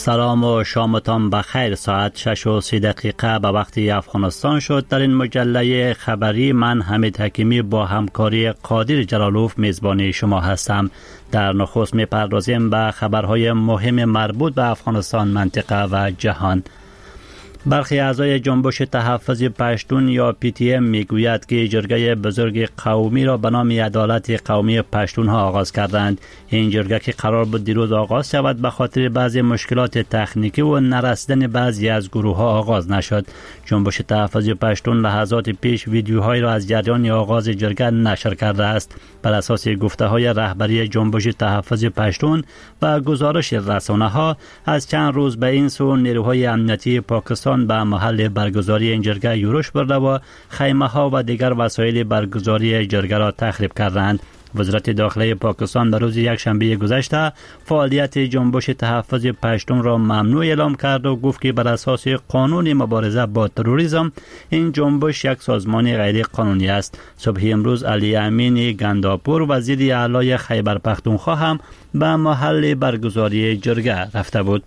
سلام و شامتان بخیر. ساعت 6:30 به وقت افغانستان شد. در این مجله خبری من حمید حکیمی با همکاری قادر جلالوف میزبان شما هستم. در نخست میپردازیم به خبرهای مهم مربوط به افغانستان، منطقه و جهان. برخی اعضای جنبش تحفظ پشتون یا PTM میگوید که جرگه بزرگ قومی را به نام عدالت قومی پشتون ها آغاز کردند. این جرگه که قرار بود دیروز آغاز شود به خاطر بعضی مشکلات تکنیکی و نرسیدن بعضی از گروه ها آغاز نشد. جنبش تحفظ پشتون لحظات پیش ویدیوهایی را از جریان آغاز جرگه نشر کرده است. بر اساس گفته های رهبری جنبش تحفظ پشتون و گزارش رسانه ها، از چند روز به این سو نیروهای امنیتی پاکستان به محل برگزاری این جرگه یورش برده و خیمه ها و دیگر وسایل برگزاری جرگه را تخریب کردند. وزارت داخلی پاکستان در روز یکشنبه گذشته فعالیت جنبش تحفظ پشتون را ممنوع اعلام کرد و گفت که بر اساس قانون مبارزه با تروریسم این جنبش یک سازمان غیر قانونی است. صبح امروز علی امین گنداپور وزیر اعلی خیبر پختونخوا هم به محل برگزاری جرگه رفته بود.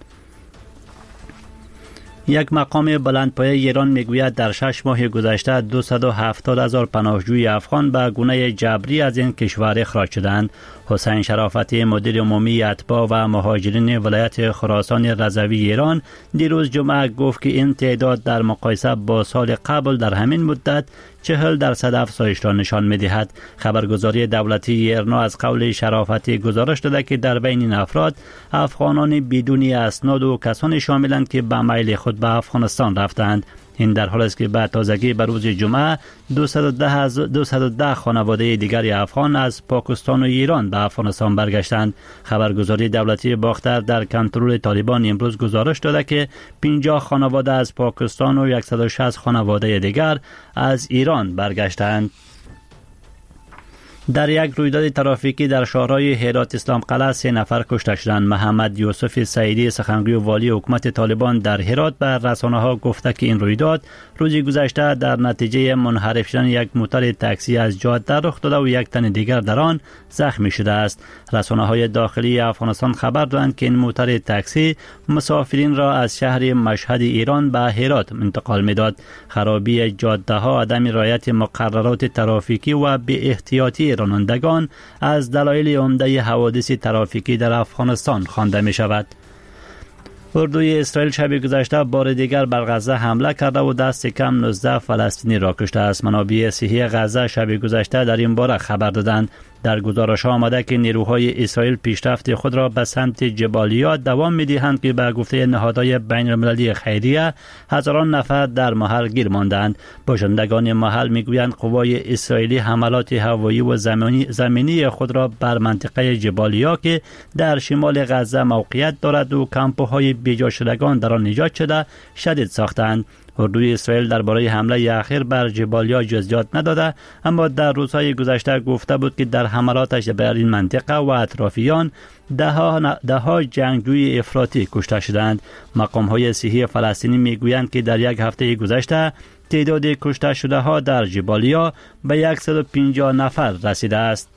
یک مقام بلندپایه ایران میگوید در 6 ماه گذشته 270,000 پناهجوی افغان به گونه جبری از این کشور اخراج شدند. حسین شرافتی مدیر عمومی اتباع و مهاجرین ولایت خراسان رضوی ایران دیروز جمعه گفت که این تعداد در مقایسه با سال قبل در همین مدت 40% افزایش را نشان می‌دهد. خبرگزاری دولتی ایرنا از قول شرافتی گزارش داده که در بین این افراد افغانان بدون اسناد و کسانی شاملند که به میل خود به افغانستان رفتند. این در حالی است که به تازگی بر روز جمعه 210 خانواده دیگری افغان از پاکستان و ایران به افغانستان برگشتند. خبرگزاری دولتی باختر در کنترل طالبان امروز گزارش داده که 50 خانواده از پاکستان و 160 خانواده دیگر از ایران برگشتند. در یک رویداد ترافیکی در شهرهای هرات اسلام قلعه 3 نفر کشته شدند. محمد یوسف سعیدی سخنگوی والی حکومت طالبان در هرات به رسانه ها گفته که این رویداد روز گذشته در نتیجه منحرف شدن یک موتور تاکسی از جاده رخ داده و یک تن دیگر در آن زخمی شده است. رسانه های داخلی افغانستان خبر دادند که این موتور تاکسی مسافرین را از شهر مشهد ایران به هرات انتقال میداد. خرابی جاده ها، عدم رعایت مقررات ترافیکی و بی احتیاطی رانندگان از دلایل عمده حوادث ترافیکی در افغانستان خوانده می شود. اردوی اسرائیل شب گذشته بار دیگر بر غزه حمله کرده و دست کم 19 فلسطینی را کشته است. منابع صحی غزه شب گذشته در این باره خبر دادند. در گزارش آمده که نیروهای اسرائیل پیشرفت خود را به سمت جبالیا دوام می‌دهند که به گفته نهادهای بین‌المللی خیریه هزاران نفر در محل گیر ماندند. باشندگان محل میگویند قوای اسرائیلی حملات هوایی و زمینی خود را بر منطقه جبالیا که در شمال غزه موقعیت دارد و کمپ‌های بیجا شدگان در آن ایجاد شده شدید ساختند. اردوی اسرائیل درباره حمله اخیر بر جبالیا جزئیات نداده، اما در روزهای گذشته گفته بود که در حملاتش بر این منطقه و اطرافیان ده ها جنگجوی افراطی کشته شدند. مقام‌های صحی فلسطینی میگویند که در یک هفته گذشته تعداد کشته شده ها در جبالیا به 150 نفر رسیده است.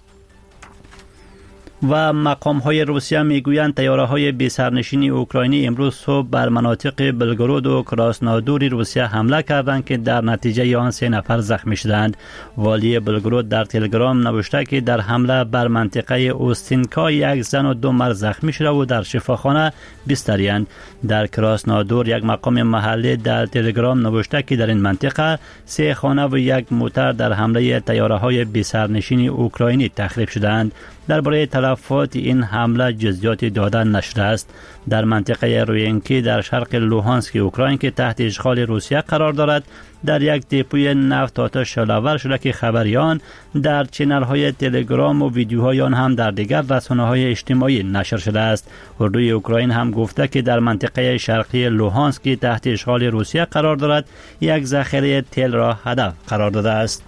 و مقام‌های روسیه میگویند طیاره‌های بی سرنشین اوکراینی امروز صبح بر مناطق بلگرود و کراسنودار روسیه حمله کردند که در نتیجه آن 3 نفر زخمی شدند. والی بلگرود در تلگرام نوشته که در حمله بر منطقه اوستینکا 1 زن و 2 مرد زخمی شده و در شفاخانه بستری‌اند. در کراسنودار یک مقام محلی در تلگرام نوشته که در این منطقه 3 خانه و 1 موتر در حمله طیاره‌های بی سرنشین اوکراینی تخریب شدند. درباره تلفات این حمله جزئیات داده نشده است. در منطقه روینکی در شرق لوهانسک اوکراین که تحت اشغال روسیه قرار دارد، در یک دپوی نفت آتش شعله‌ور شده که خبریان در چینل‌های تلگرام و ویدیوهای آن هم در دیگر رسانه‌های اجتماعی نشر شده است. اردوی اوکراین هم گفته که در منطقه شرقی لوهانسک که تحت اشغال روسیه قرار دارد، یک ذخیره تل را هدف قرار داده است.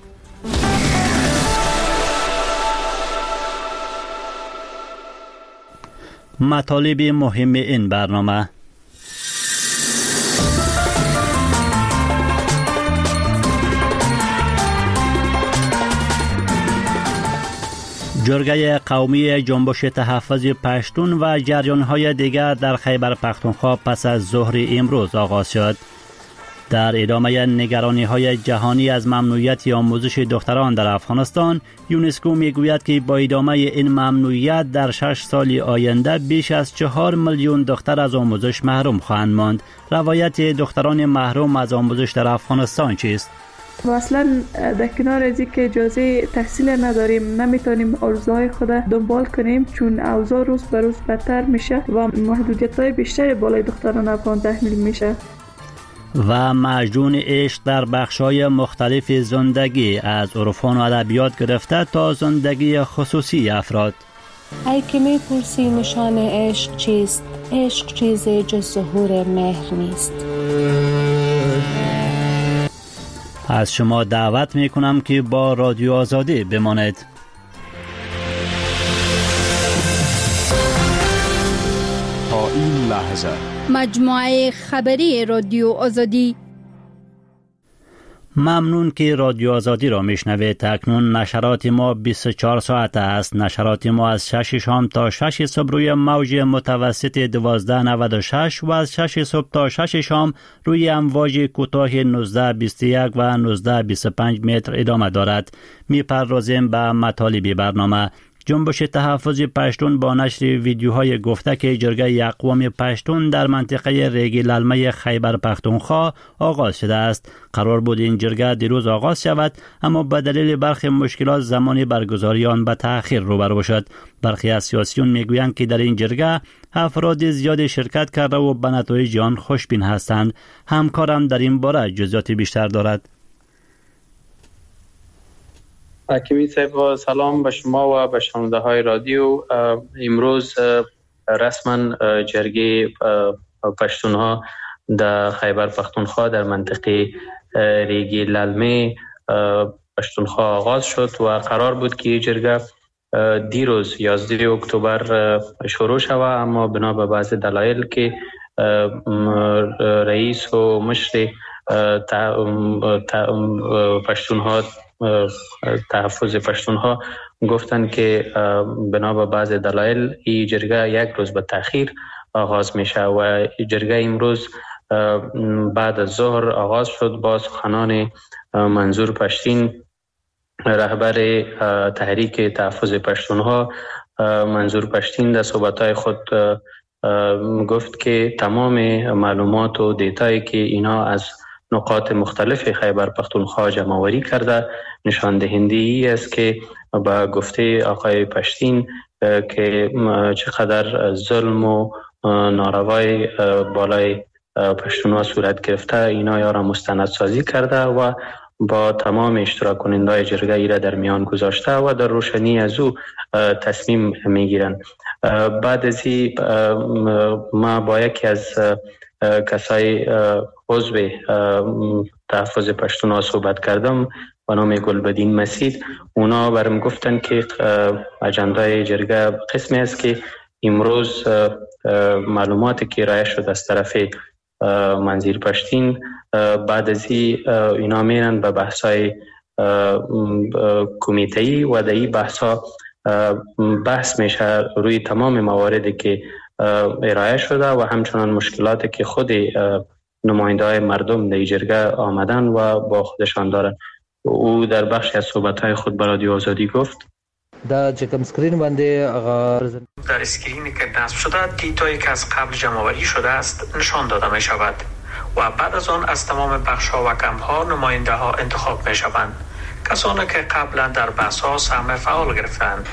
مطالب مهم این برنامه: جرگه قومی جنبش تحفظ پشتون و جریان‌های دیگر در خیبر پختونخوا پس از ظهر امروز آغاز شد. در ادامه نگرانی‌های جهانی از ممنوعیت آموزش دختران در افغانستان، یونسکو میگوید که با ادامه این ممنوعیت در 6 سال آینده بیش از 4 میلیون دختر از آموزش محروم خواهند ماند. روایت دختران محروم از آموزش در افغانستان چیست؟ و اصلا در کنار از که اجازه تحصیل نداریم، نمیتونیم آرزوهای خود دنبال کنیم، چون اوضاع روز به روز بدتر میشه و محدودیت‌های بیشتری بالای دختران افغان تحمیل میشه. و معجون عشق در بخش‌های مختلف زندگی، از عرفان و ادبیات گرفته تا زندگی خصوصی افراد. ای که میپرسی نشان عشق چیست؟ عشق چیزی جز ظهور مهر نیست. از شما دعوت میکنم که با رادیو آزادی بمانید. تا این لحظه مجموعه خبری رادیو آزادی. ممنون که رادیو آزادی را میشنوید. تکنون نشرات ما 24 ساعت است. نشرات ما از 6 شام تا 6 صبح روی موج متوسط 1296 و از 6 صبح تا 6 شام روی امواج کوتاه 1921 و 1925 متر ادامه دارد. میپردازیم به مطالب برنامه. جنبش تحفظ پشتون با نشر ویدیوهای گفته که جرگه اقوام پشتون در منطقه ریگ للمه خیبر پختونخوا آغاز شده است. قرار بود این جرگه دیروز آغاز شود، اما به دلیل برخی مشکلات زمان برگزاری آن به تأخیر روبرو شد. برخی از سیاسیون میگویند که در این جرگه افراد زیاد شرکت کرده و به نتایج آن خوشبین هستند. همکارم در این باره جزئیات بیشتر دارد. حکیمی صاحب، سلام به شما و به شنونده های رادیو. امروز رسما جرگه پشتون ها در خیبر پختونخوا در منطقه ریگ للمه پشتونخوا آغاز شد و قرار بود که جرگه دیروز 11 اکتبر شروع شود، اما بنا به بعض دلایل که رئیس و مشر پشتون ها تحفظ پشتون ها گفتن که بنا به بعض دلایل این جرگه یک روز به تأخیر آغاز میشه و جرگه امروز بعد از ظهر آغاز شد با سخنان منظور پشتین، رهبر تحریک تحفظ پشتون ها. منظور پشتین در صحبت‌های خود گفت که تمام معلومات و دیتایی که اینا از نقاط مختلف خیبر پختونخوا جمع آوری کرده نشان دهنده ای است که با گفته آقای پشتین که چقدر ظلم و ناروای بالای پشتونها صورت گرفته، اینا یارا مستندسازی کرده و با تمام اشتراک کننده‌های جرگه ای را در میان گذاشته و در روشنی از او تصمیم میگیرند. بعد از این ما با یکی از کسای عضو تحفظ پشتون ها صحبت کردم به نام گلبدین مسید. اونا برم گفتن که اجندای جرگه قسمی است که امروز معلوماتی که ارائه شد از طرف منظور پشتین، بعد از اینا میرن به بحثای کمیته‌ای و در این بحث میشه روی تمام مواردی که ارائه شده و همچنان مشکلاتی که خود نماینده های مردم در جرگه آمدن و با خودشان دارن. او در بخشی از صحبت‌های خود به رادیو آزادی گفت در چکم سکرین بنده در اسکرینی که نصب شده دیتایی که از قبل جمع‌آوری شده است نشان داده می شود و بعد از آن از تمام بخش‌ها و کمپ‌ها نماینده ها انتخاب می شوند، کسانی که قبلا در بحث‌ها سهم فعال گرفتند.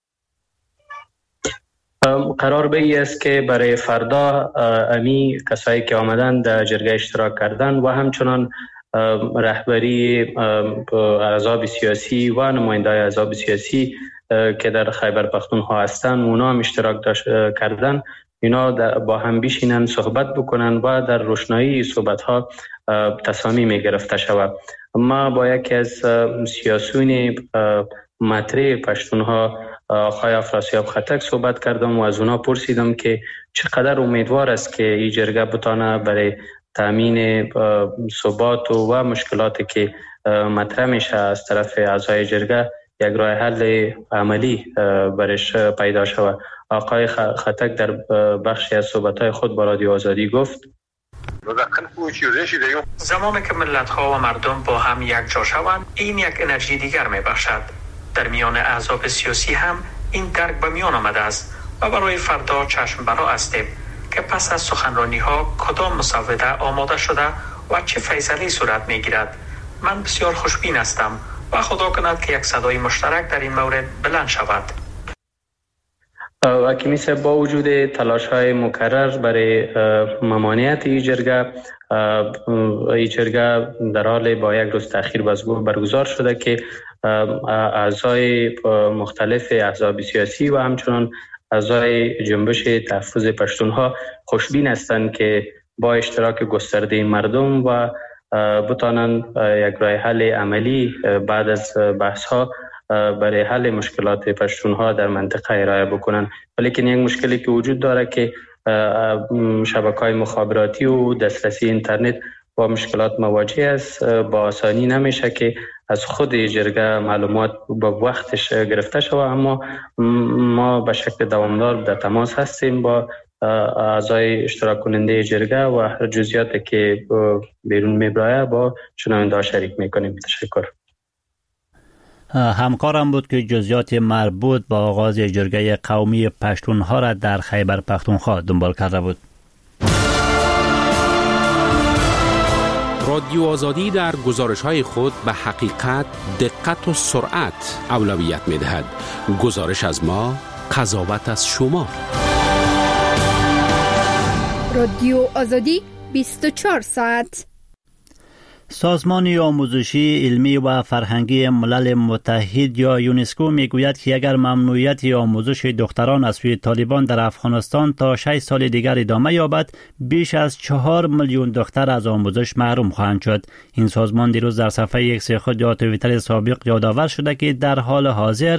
قرار به این است که برای فردا امی کسایی که آمدن در جرگه اشتراک کردن و همچنان رهبری احزاب سیاسی و نماینده‌های احزاب سیاسی که در خیبر پختونخوا هستند اونا هم اشتراک کردن، اینا با هم بشینن صحبت بکنن و در روشنایی صحبت‌ها تصامیم گرفته شود. ما با یکی از سیاسیون مطرح پشتونها آقای افراسیاب خطک صحبت کردم و از اونا پرسیدم که چقدر امیدوار است که این جرگه بتانه برای تامین ثبات و مشکلاتی که مطرح میشه از طرف اعضای جرگه یک راه حل عملی برش پیدا شود. آقای خطک در بخشی از صحبت‌های خود با رادیو آزادی گفت زمانی که ملت‌ها و مردم با هم یک جا شوند، این یک انرژی دیگر می‌بخشد. در میان احزاب سیاسی هم این درک به میان آمده است و برای فردا چشم برا هستیم که پس از سخنرانی‌ها کدام مسوده آماده شده و چه فیصله صورت می‌گیرد. من بسیار خوشبین هستم و خدا کند که یک صدای مشترک در این مورد بلند شود. وکیل صاحب، با وجود تلاش‌های مکرر برای ممانعت این جرگه در حال با یک روز تأخیر برگزار شده که اعضای مختلف احزاب سیاسی و همچنان اعضای جنبش تحفظ پشتونها خوشبین هستند که با اشتراک گسترده مردم و بتانند یک راه حل عملی بعد از بحث‌ها برای حل مشکلات پشتونها در منطقه ارائه بکنند. ولیکن یک مشکلی که وجود داره که شبکه‌های مخابراتی و دسترسی اینترنت با مشکلات مواجه است. با آسانی نمیشه که از خود جرگه معلومات با وقتش گرفته شود، اما ما به شکل دوامدار در تماس هستیم با اعضای اشتراک کننده جرگه و هر جزئیاتی که بیرون میبره با شنونده شریک میکنیم. تشکر. همکارم بود که جزئیات مربوط با آغاز جرگه قومی پشتونها را در خیبر پختونخوا دنبال کرده بود. رادیو آزادی در گزارش‌های خود به حقیقت، دقت و سرعت اولویت می‌دهد. گزارش از ما، قضاوت از شما. رادیو آزادی 24 ساعت. سازمان آموزشی علمی و فرهنگی ملل متحد یا یونسکو میگوید که اگر ممنوعیت آموزش دختران از سوی طالبان در افغانستان تا 6 سال دیگر ادامه یابد، بیش از 4 میلیون دختر از آموزش محروم خواهند شد. این سازمان دیروز در صفحه ایکس خود یا توییتر سابق یادآور شده که در حال حاضر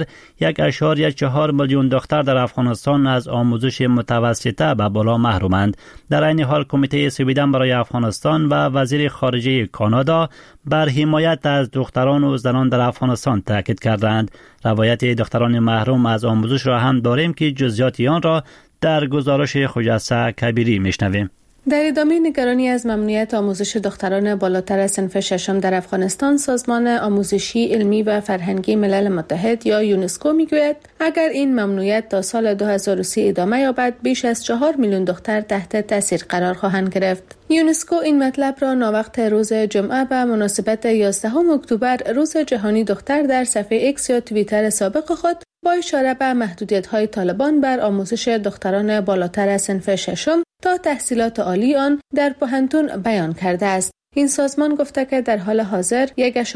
1.4 میلیون دختر در افغانستان از آموزش متوسطه به بالا محرومند. در این حال کمیته سویدن برای افغانستان و وزیر خارجه کانادا بر حمایت از دختران و زنان در افغانستان تاکید کردند. روایت دختران محروم از آموزش را هم داریم که جزئیات آن را در گزارش خجسته کبیری میشنویم. در ادامه نگرانی از ممنوعیت آموزش دختران بالاتر از صنف ششم در افغانستان، سازمان آموزشی علمی و فرهنگی ملل متحد یا یونسکو میگوید اگر این ممنوعیت تا سال 2030 ادامه یابد، بیش از 4 میلیون دختر تحت تاثیر قرار خواهند گرفت. یونسکو این مطلب را ناوقت روز جمعه به مناسبت 11 اکتبر روز جهانی دختر در صفحه ایکس یا توییتر سابق خود با اشاره به محدودیت‌های طالبان بر آموزش دختران بالاتر از صنف ششم تا تحصیلات عالی آن در پوهنتون بیان کرده است. این سازمان گفته که در حال حاضر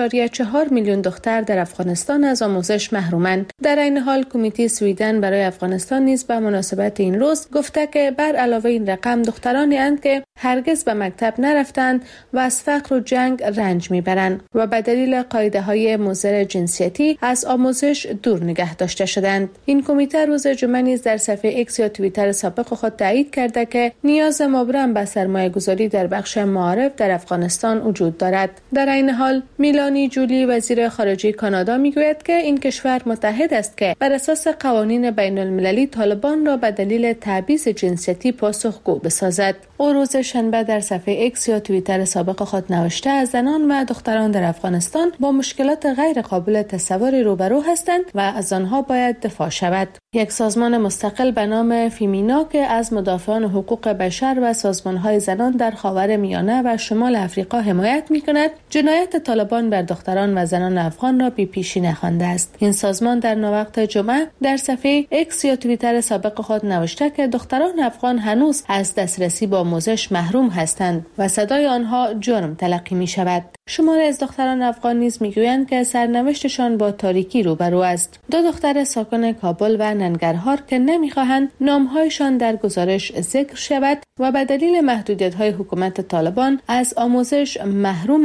1.4 میلیون دختر در افغانستان از آموزش محرومند. در این حال کمیته سویدن برای افغانستان نیز به مناسبت این روز گفته که بر علاوه این رقم دخترانی اند که هرگز به مکتب نرفتند و از فقر و جنگ رنج میبرند و به دلیل قاعده‌های مضر جنسیتی از آموزش دور نگه داشته شدند. این کمیته روز جمعه نیز در صفحه ایکس یا توییتر سابق خود تایید کرده که نیاز مبرم به سرمایه‌گذاری در بخش معارف در افغانستان وجود دارد. در این حال میلانی جولی وزیر خارجه کانادا میگوید که این کشور متحد است که بر اساس قوانین بین المللی طالبان را به دلیل تبعیض جنسیتی پاسخگو بسازد. او روز شنبه در صفحه ایکس یا توییتر سابق خود نوشته از زنان و دختران در افغانستان با مشکلات غیر قابل تصور روبرو هستند و از آنها باید دفاع شود. یک سازمان مستقل به نام فیمینا که از مدافعان حقوق بشر و سازمان‌های زنان در خاورمیانه و شمال آفریقا حمایت می‌کند، جنایت طالبان بر دختران و زنان افغان را بی‌پیشی خوانده است. این سازمان در ناوقت جمعه در صفحه ایکس یا توییتر سابق خود نوشته که دختران افغان هنوز از دسترسی به آموزش محروم هستند و صدای آنها جرم تلقی می‌شود. شماری از دختران افغان نیز میگویند که سرنوشتشان با تاریکی روبرو است. 2 دختر ساکن کابل و ننگرهار که نمیخواهند نامهایشان در گزارش ذکر شود و به دلیل محدودیت‌های حکومت طالبان از آموزش محرومند،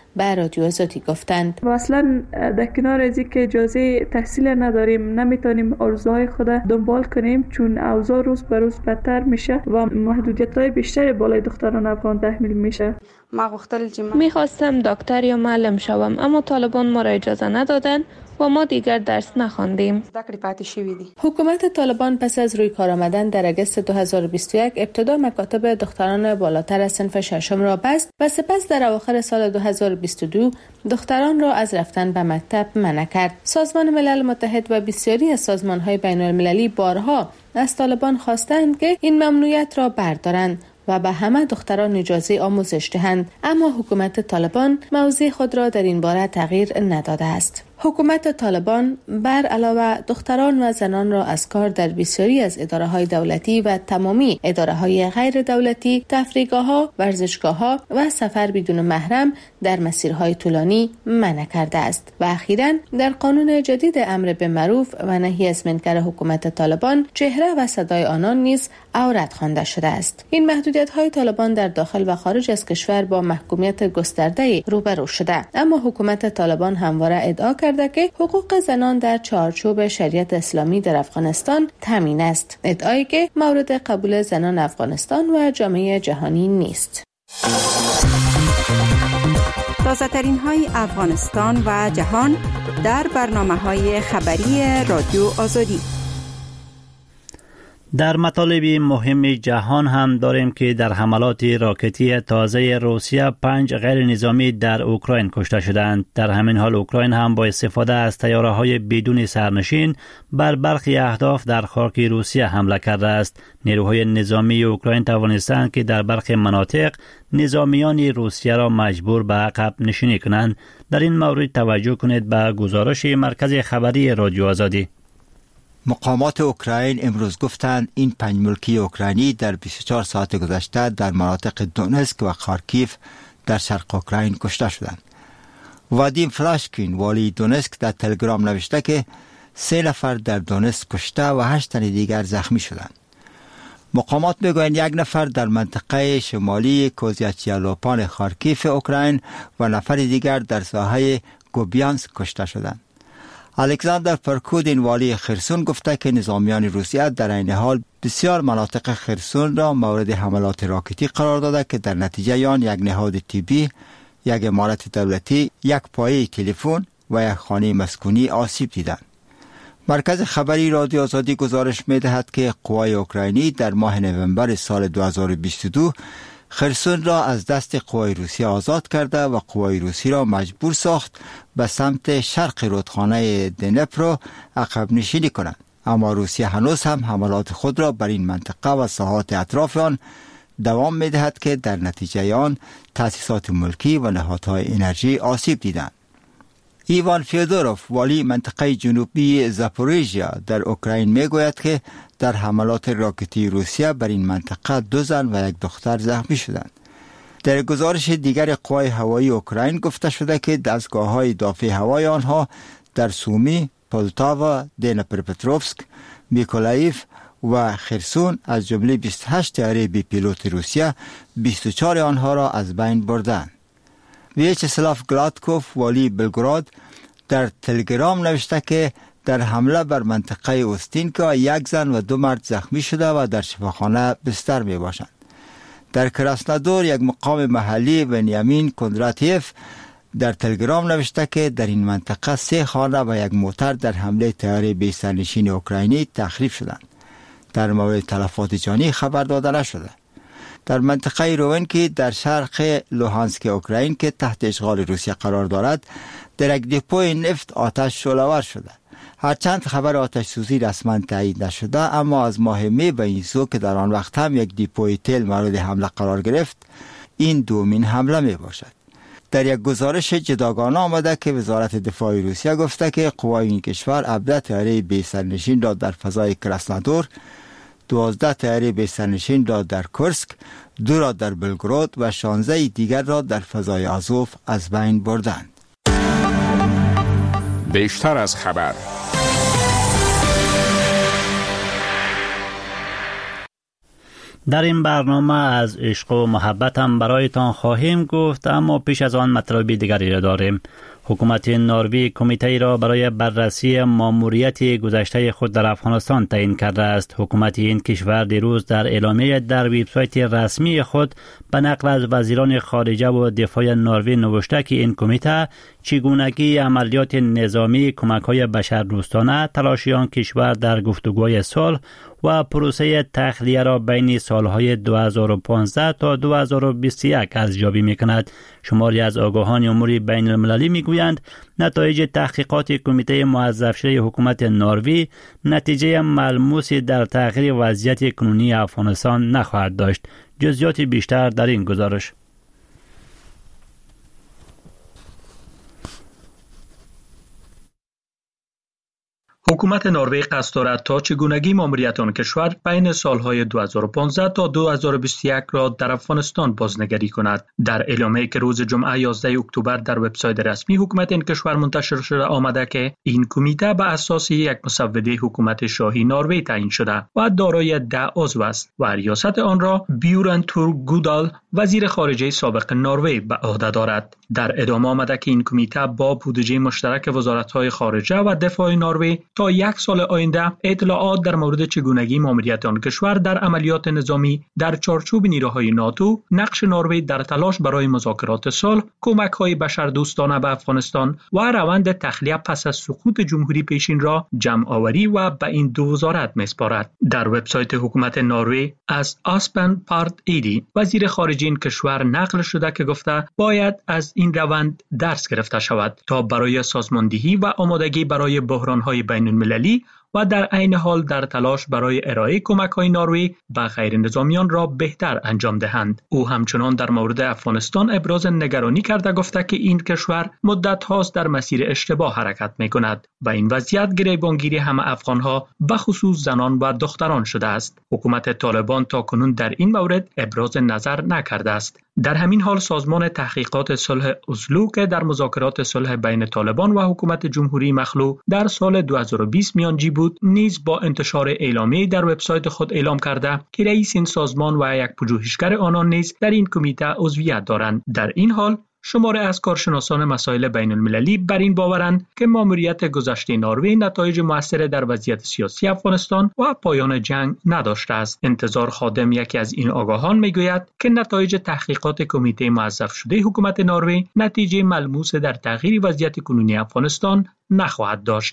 به رادیو آزادی گفتند. اصلا در کنار از اینکه اجازه تحصیل نداریم نمیتونیم آرزوهای خود دنبال کنیم، چون اوضاع روز به روز بدتر میشه و محدودیت‌های بیشتری بالای دختران افغان تحمیل میشه. میخواستم دکتر یا معلم شوم، اما طالبان ما را اجازه ندادن و ما دیگر درس نخواندیم. حکومت طالبان پس از روی کار آمدن در اگست 2021 ابتدا مکاتب دختران بالاتر از صنف ششم را بست و سپس در اواخر سال 2022 دختران را از رفتن به مکتب منع کرد. سازمان ملل متحد و بسیاری از سازمان‌های بین‌المللی بارها از طالبان خواستند که این ممنوعیت را بردارند و به همه دختران اجازه آموزش دهند، اما حکومت طالبان موضع خود را در این باره تغییر نداده است. حکومت طالبان بر علاوه دختران و زنان را از کار در بسیاری از اداره‌های دولتی و تمامی اداره‌های غیر دولتی، تفریحگاه‌ها، ورزشگاه‌ها و سفر بدون محرم در مسیرهای طولانی منع کرده است و اخیراً در قانون جدید امر بالمعروف و نهی از منکر حکومت طالبان چهره و صدای آنان نیز عورت خوانده شده است. این محدودیت‌های طالبان در داخل و خارج از کشور با محکومیت گسترده روبرو شده، اما حکومت طالبان همواره ادعا کرده که حقوق زنان در چارچوب شریعت اسلامی در افغانستان تامین است، ادعایی که مورد قبول زنان افغانستان و جامعه جهانی نیست. تازه ترین های افغانستان و جهان در برنامه‌های خبری رادیو آزادی. در مطالب مهم جهان هم داریم که در حملات راکتی تازه روسیه 5 غیر نظامی در اوکراین کشته شدند. در همین حال اوکراین هم با استفاده از طیاره‌های بدون سرنشین بر برخی اهداف در خاک روسیه حمله کرده است. نیروهای نظامی اوکراین توانستند که در برخی مناطق نظامیان روسیه را مجبور به عقب نشینی کنند. در این مورد توجه کنید به گزارش مرکز خبری رادیو آزادی. مقامات اوکراین امروز گفتند این 5 ملکی اوکراینی در 24 ساعت گذشته در مناطق دونسک و خارکیف در شرق اوکراین کشته شدند. وادیم فلاشکین والی دونسک در تلگرام نوشته که 3 نفر در دونسک کشته و 8 تن دیگر زخمی شدند. مقامات میگویند 1 نفر در منطقه شمالی کوزیاچیالوپان خارکیف اوکراین و نفر دیگر در ساحه گوبیانسک کشته شدند. الکساندر پرکودین والی خرسون گفته که نظامیان روسیه در این حال بسیار مناطق خرسون را مورد حملات راکتی قرار داده که در نتیجه آن 1 نهاد طبی، 1 عمارت دولتی، 1 پایه تلفن و 1 خانه مسکونی آسیب دیدند. مرکز خبری رادیو آزادی گزارش می‌دهد که قوای اوکراینی در ماه نوامبر سال 2022 خرسون را از دست قوای روسی آزاد کرده و قوای روسی را مجبور ساخت به سمت شرق رودخانه دنپرو عقب نشینی کنند، اما روسیه هنوز هم حملات خود را بر این منطقه و ساحات اطراف آن دوام می‌دهد که در نتیجه آن تأسیسات ملکی و نهادهای انرژی آسیب دیدند. ایوان فیودوروف والی منطقه جنوبی زاپوریژیا در اوکراین میگوید که در حملات راکتی روسیه بر این منطقه 2 زن و 1 دختر زخمی شدند. در گزارش دیگر قوای هوایی اوکراین گفته شده که دستگاه‌های دافع هوایی آنها در سومی، پولتاوا، دنیپروپتروفسک، میکولایف و خرسون از جمله 28 طیاره بی پیلوت روسیه 24 آنها را از بین بردند. ویچسلاف گلادکوف والی بلگراد در تلگرام نوشته که در حمله بر منطقه اوستینکا 1 زن و 2 مرد زخمی شده و در شفاخانه بستر می باشند. در کراسنادور 1 مقام محلی بنیامین کندراتیف در تلگرام نوشته که در این منطقه 3 خانه و 1 موتر در حمله طیاره بی سرنشین اوکراینی تخریب شدند. در مورد تلفات جانی خبر داده نشده. در منطقه روونکی در شرق لوهانسک اوکراین که تحت اشغال روسیه قرار دارد در 1 دپوی نفت آتش شعله‌ور شده. هرچند خبر آتش سوزی رسما تایید نشده، اما از ماه می به این سو که در آن وقت هم 1 دپوی تیل مورد حمله قرار گرفت، این دومین حمله می باشد. در 1 گزارش جداگانه آمده که وزارت دفاع روسیه گفته که قوای این کشور 17 طیاره بی سرنشین را در فضای کراسنادور، 12 طیاره بی سرنشین را در کرسک، 2 را در بلگراد و 16 دیگر را در فضای آزوف از بین بردند. بیشتر از خبر. در این برنامه از عشق و محبت هم برایتان خواهیم گفت، اما پیش از آن مطلب دیگری را داریم. حکومت نروژ کمیته را برای بررسی ماموریت گذشته خود در افغانستان تعیین کرده است. حکومت این کشور دیروز در اعلامیه در وبسایت رسمی خود به نقل از وزیران خارجه و دفاع نروژ نوشته که این کمیته چگونگی عملیات نظامی کمک‌های بشردوستانه تلاشی آن کشور در گفتگوهای صلح و پروسه تخلیه را بین سالهای 2015 تا 2021 ارزیابی می‌کند. شماری از آگاهان امور بین المللی می‌گویند نتایج تحقیقات کمیته موظف شده حکومت نروژ نتیجه ملموسی در تغییر وضعیت کنونی افغانستان نخواهد داشت. جزئیات بیشتر در این گزارش. حکومت نروژ قصد دارد تا چگونگی ماموریت آن کشور بین سالهای 2015 تا 2021 را در افغانستان بازنگری کند. در اعلامیه‌ای که روز جمعه 11 اکتبر در وبسایت رسمی حکومت این کشور منتشر شده آمده که این کمیته به اساس یک مسوده حکومت شاهی نروژ تعیین شده و دارای 10 عضو است و ریاست آن را بیورن تور گودال وزیر خارجه سابق نروژ به عهده دارد. در ادامه آمده که این کمیته با بودجه مشترک وزارت‌های خارجه و دفاع نروژ تا 1 سال آینده اطلاعات در مورد چگونگی ماموریت آن کشور در عملیات نظامی در چارچوب نیروهای ناتو، نقش نروژ در تلاش برای مذاکرات صلح، کمک‌های بشردوستانه به افغانستان و روند تخلیه پس از سقوط جمهوری پیشین را جمع آوری و به این دو وزارت می‌سپارد. در وبسایت حکومت نروژ از آسپن پارت ایدی وزیر خارجه این کشور نقل شده که گفته باید از این روند درس گرفته شود تا برای سازماندهی و آمادگی برای بحران‌های بین‌المللی و در عین حال در تلاش برای ارائه کمک‌های نروژ به غیر نظامیان را بهتر انجام دهند. او همچنان در مورد افغانستان ابراز نگرانی کرده گفته که این کشور مدت هاست در مسیر اشتباه حرکت می‌کند و این وضعیت گریبانگیری همه افغان‌ها به خصوص زنان و دختران شده است. حکومت طالبان تاکنون در این مورد ابراز نظر نکرده است. در همین حال سازمان تحقیقات صلح اسلو که در مذاکرات صلح بین طالبان و حکومت جمهوری مخلوع در سال 2020 میانجی بود، نیز با انتشار اعلامیه در وبسایت خود اعلام کرده که رئیس این سازمان و یک پژوهشگر آنان نیز در این کمیته عضویت دارند. در این حال شماره از کارشناسان مسائل بین المللی بر این باورند که ماموریت گذشته نروژ نتایج مؤثر در وضعیت سیاسی افغانستان و پایان جنگ نداشته است. انتظار خادم یکی از این آگاهان میگوید که نتایج تحقیقات کمیته موظف شده حکومت نروژ نتیجه ملموس در تغییر وضعیت کنونی افغانستان نخواهد داشت.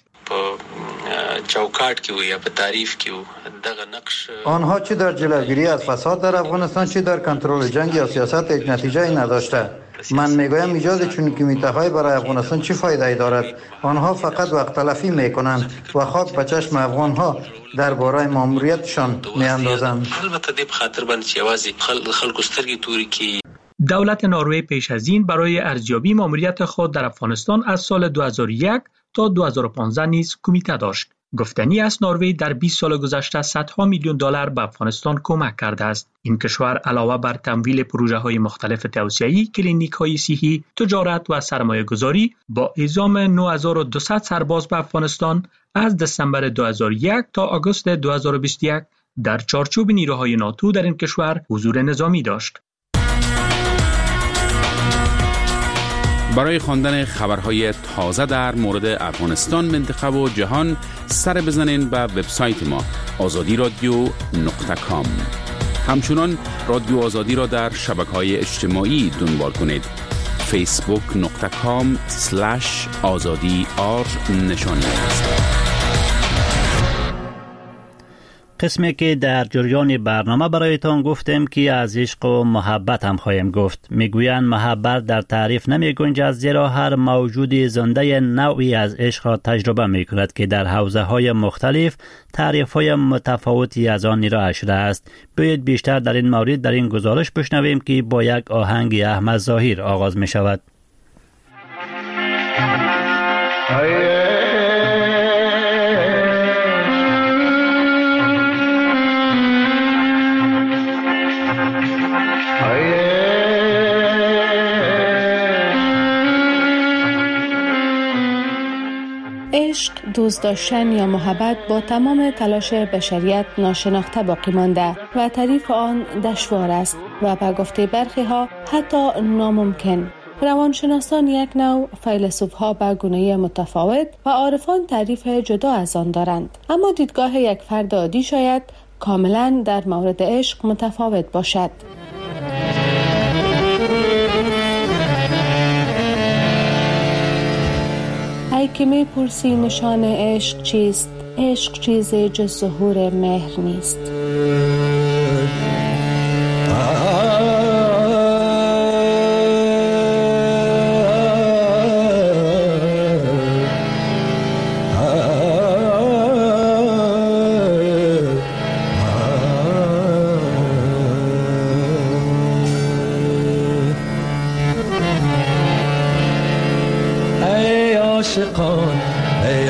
چوکاټ کې یا په تعریف کې دغه نقش آنها چه در جلوگیری از فساد در افغانستان چه در کنترل جنگ یا سیاست یک نتیجه نداشته. من میگویم ایجاد چنین کمیته برای افغانستان چه فایده ای دارد؟ آنها فقط وقت تلفی میکنند و خاک به چشم افغانها درباره ماموریتشان میاندازند. البته دې په خاطر باندې چې یوازې خلکو سترګې توري کې دولت نروژ پیش از این برای ارزیابی ماموریت خود در افغانستان از سال 2001 تا 2015 نیز کمیته داشت. گفتنی است نروژ در 20 سال گذشته صدها میلیون دلار به افغانستان کمک کرده است. این کشور علاوه بر تمویل پروژه‌های مختلف توسعه‌ای، کلینیک‌های صحی، تجارت و سرمایه‌گذاری با اعزام 9200 سرباز به افغانستان از دسامبر 2001 تا آگوست 2021 در چارچوب نیروهای ناتو در این کشور حضور نظامی داشت. برای خواندن خبرهای تازه در مورد افغانستان، منطقه و جهان سر بزنین به وبسایت ما azadi.radio.com. همچنان رادیو آزادی را در شبکه‌های اجتماعی دنبال کنید. facebook.com/azadi_r نشانی است. قسمی که در جریان برنامه برایتان گفتیم که از عشق و محبت هم خواهیم گفت. میگویند محبت در تعریف نمی گنجد، زیرا هر موجود زنده نوعی از عشق را تجربه می کند که در حوزه های مختلف تعریف های متفاوتی از آن ارائه شده است. بیایید بیشتر در این مورد در این گزارش بشنویم که با یک آهنگ احمد ظاهر آغاز می شود. عشق دوست داشتن یا محبت با تمام تلاش بشریت ناشناخته باقی مانده و تعریف آن دشوار است و به گفته برخی ها حتی ناممکن. روانشناسان یک نوع، فیلسوف‌ها به گونه متفاوت و عارفان تعریف جدا از آن دارند، اما دیدگاه یک فرد عادی شاید کاملا در مورد عشق متفاوت باشد. ای که می پرسی نشان عشق چیست؟ عشق چیزی جز ظهور مهر نیست. ای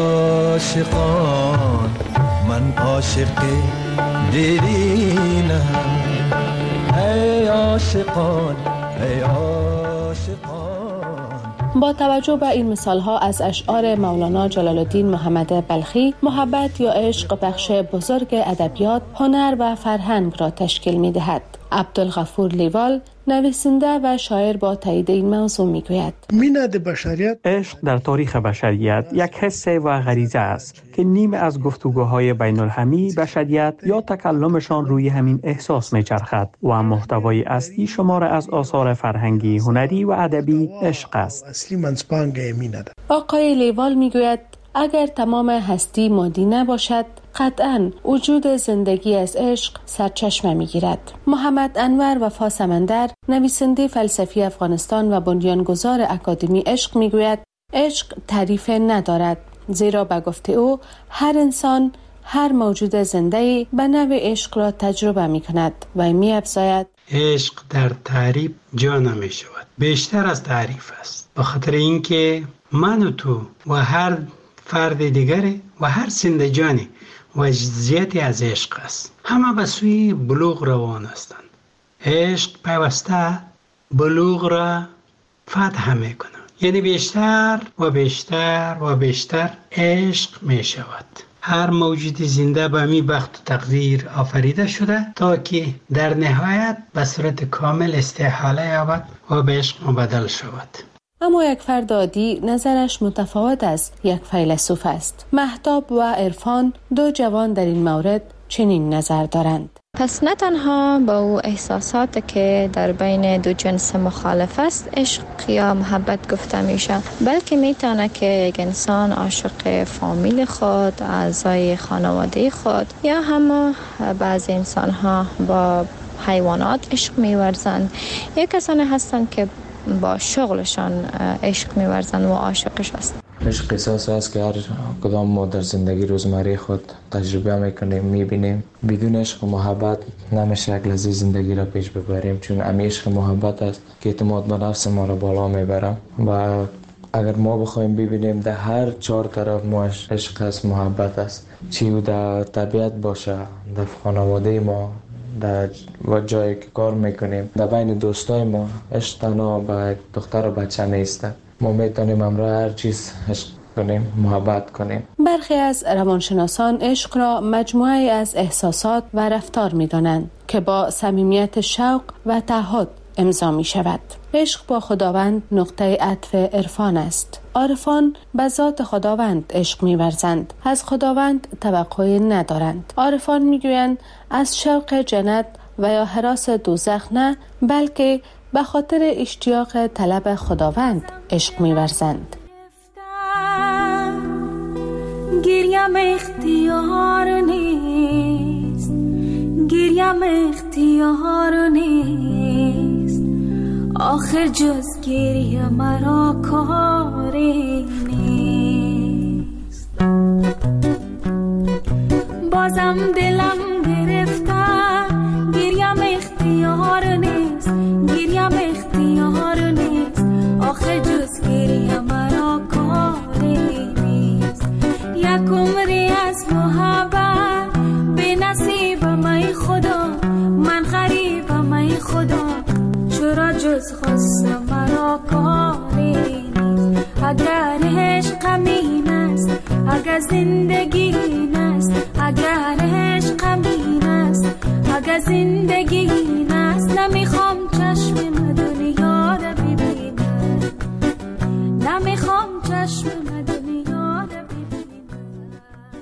عاشقان من عاشق دیرینم. ای عاشقان ای عاشقان. با توجه به این مثال‌ها از اشعار مولانا جلال الدین محمد بلخی، محبت یا عشق بخش بزرگ ادبیات، هنر و فرهنگ را تشکیل می‌دهد. عبدالغفور لیوال، نویسنده و شاعر، با تایید این موضوع میگوید: مینه بشریت، عشق در تاریخ بشریت یک حس و غریزه است که نیمه از گفتگوهای بین الهمی بشریت یا تکلمشان روی همین احساس میچرخد و محتوای اصلی شمار از آثار فرهنگی، هنری و ادبی عشق است. اصلی منځپانګه مینه. آقای لیوال میگوید اگر تمام هستی مادی نباشد، قطعاً وجود زندگی از عشق سرچشمه میگیرد. محمد انور وفا سمندر، نویسنده فلسفی افغانستان و بنیانگذار اکادمی عشق میگوید عشق تعریف ندارد، زیرا به گفته او هر انسان، هر موجود زنده‌ای به نوع عشق را تجربه میکند و می‌افزاید عشق در تعریف جا نمی شود، بیشتر از تعریف است، به خاطر اینکه من و تو و هر فرد دیگری و هر زندگانی وضعیتی از عشق است. همه به سوی بلوغ روان هستند. عشق پیوسته بلوغ را فتح می کند، یعنی بیشتر و بیشتر و بیشتر عشق می شود. هر موجود زنده به می بخت و تقدیر آفریده شده تا که در نهایت به صورت کامل استحاله یابد و به عشق مبدل شود. اما یک فرد عادی نظرش متفاوت از یک فیلسوف است. مهتاب و عرفان، دو جوان در این مورد چنین نظر دارند. پس نه تنها با او احساسات که در بین دو جنس مخالف است عشق یا محبت گفته میشه، بلکه میتونه که یک انسان عاشق فامیل خود، اعضای خانواده خود، یا هم بعضی انسان ها با حیوانات عشق میورزند. یک کسانی هستند که با شغلشان عشق می‌ورزند و عاشقش هستند. عشق احساس است که هر کدام ما در زندگی روزمره خود تجربه میکنیم، میبینیم. بدون عشق و محبت نمیشه یک لحظه زندگی را پیش ببریم، چون همین عشق و محبت است که اعتماد به نفس ما را بالا میبره. و اگر ما بخوایم ببینیم در هر چهار طرف ما عشق است، محبت است، چی در طبیعت باشه، در خانواده ما، در جایی که کار میکنیم، در بین دوستای ما، عشق تنها به دختر و بچه نیست. ما میتونیم امروز هر چیز عشق کنیم، محبت کنیم. برخی از روانشناسان عشق را مجموعه از احساسات و رفتار میدانند که با صمیمیت شوق و تعهد امضا می شود. عشق با خداوند نقطه عطف عرفان است. عارفان به ذات خداوند عشق می‌ورزند، از خداوند توقعی ندارند. عارفان می‌گویند از شوق جنت و یا هراس دوزخ نه، بلکه به خاطر اشتیاق طلب خداوند عشق می‌ورزند. گریم اختیار نیست، گریم اختیار نیست، آخر جز گریه مرا کاری نیست. بازم دلم گرفته، گریم اختیار نیست، گریم اختیار نیست، آخر جز گریه مرا کاری نیست. یک عمری از محبت به نصیبم ای خدا، من غریبم ای خدا، چرا جز غصه مرا کاری نیست. اگر عشق امین است، اگر زندگی این است، اگر عشق این است، اگر زندگی این است، نمیخوام چشم من دنیا رو ببینم، نمیخوام چشم من دنیا رو ببینم.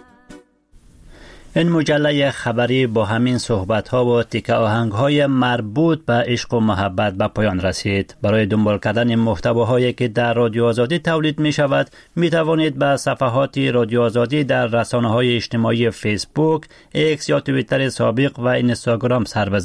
این مجله خبری با همین صحبت‌ها و تیکه آهنگ‌های مربوط به عشق و محبت به پایان رسید. برای دنبال کردن محتواهایی که در رادیو آزادی تولید می‌شود، می‌توانید به صفحات رادیو آزادی در رسانه‌های اجتماعی فیسبوک، ایکس یا توییتر سابق و اینستاگرام سر بزنید.